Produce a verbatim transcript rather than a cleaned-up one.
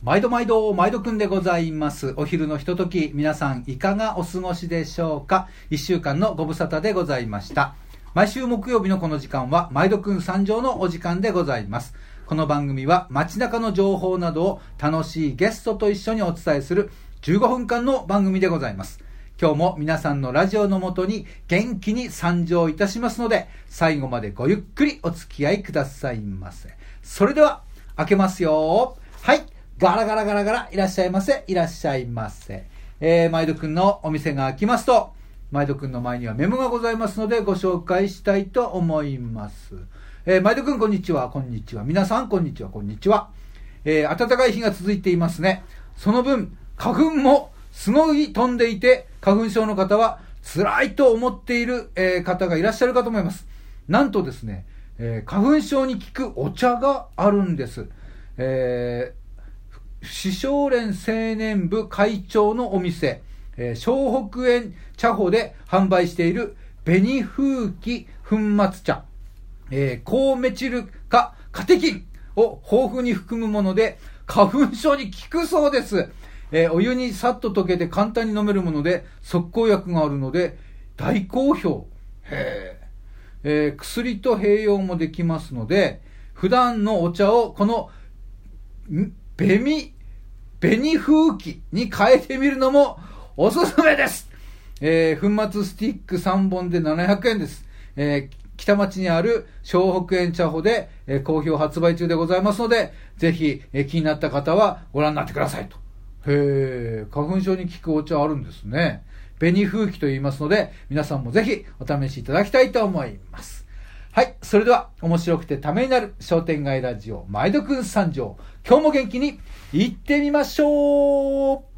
毎度毎度、毎度くんでございます。お昼のひととき、皆さんいかがお過ごしでしょうか。いっしゅうかんのご無沙汰でございました。毎週木曜日のこの時間は、毎度くん参上のお時間でございます。この番組は街中の情報などを楽しいゲストと一緒にお伝えするじゅうごふんかんの番組でございます。今日も皆さんのラジオのもとに元気に参上いたしますので、最後までごゆっくりお付き合いくださいませ。それでは開けますよ。はい、ガラガラガラガラ、いらっしゃいませ、いらっしゃいませ。えー、毎度くんのお店が開きますと、毎度くんの前にはメモがございますのでご紹介したいと思います。えー、毎度くんこんにちは、こんにちは。皆さんこんにちは、こんにちは。えー、暖かい日が続いていますね。その分、花粉もすごい飛んでいて、花粉症の方は辛いと思っている、えー、方がいらっしゃるかと思います。なんとですね、えー、花粉症に効くお茶があるんです。えー四正連青年部会長のお店、えー、笑北園茶舗で販売している紅風紀粉末茶、えー、高メチル化カテキンを豊富に含むもので花粉症に効くそうです。えー、お湯にさっと溶けて簡単に飲めるもので速効薬があるので大好評。へー、えー、薬と併用もできますので、普段のお茶をこの紅紅風紀に変えてみるのもおすすめです。えー、粉末スティックさんぼんでななひゃくえんです。えー、北町にある笑北園茶舗で、えー、好評発売中でございますので、ぜひ、えー、気になった方はご覧になってくださいと。へー、花粉症に効くお茶あるんですね。紅風紀と言いますので、皆さんもぜひお試しいただきたいと思います。はい、それでは面白くてためになる商店街ラジオ毎度くん参上。今日も元気に行ってみましょう。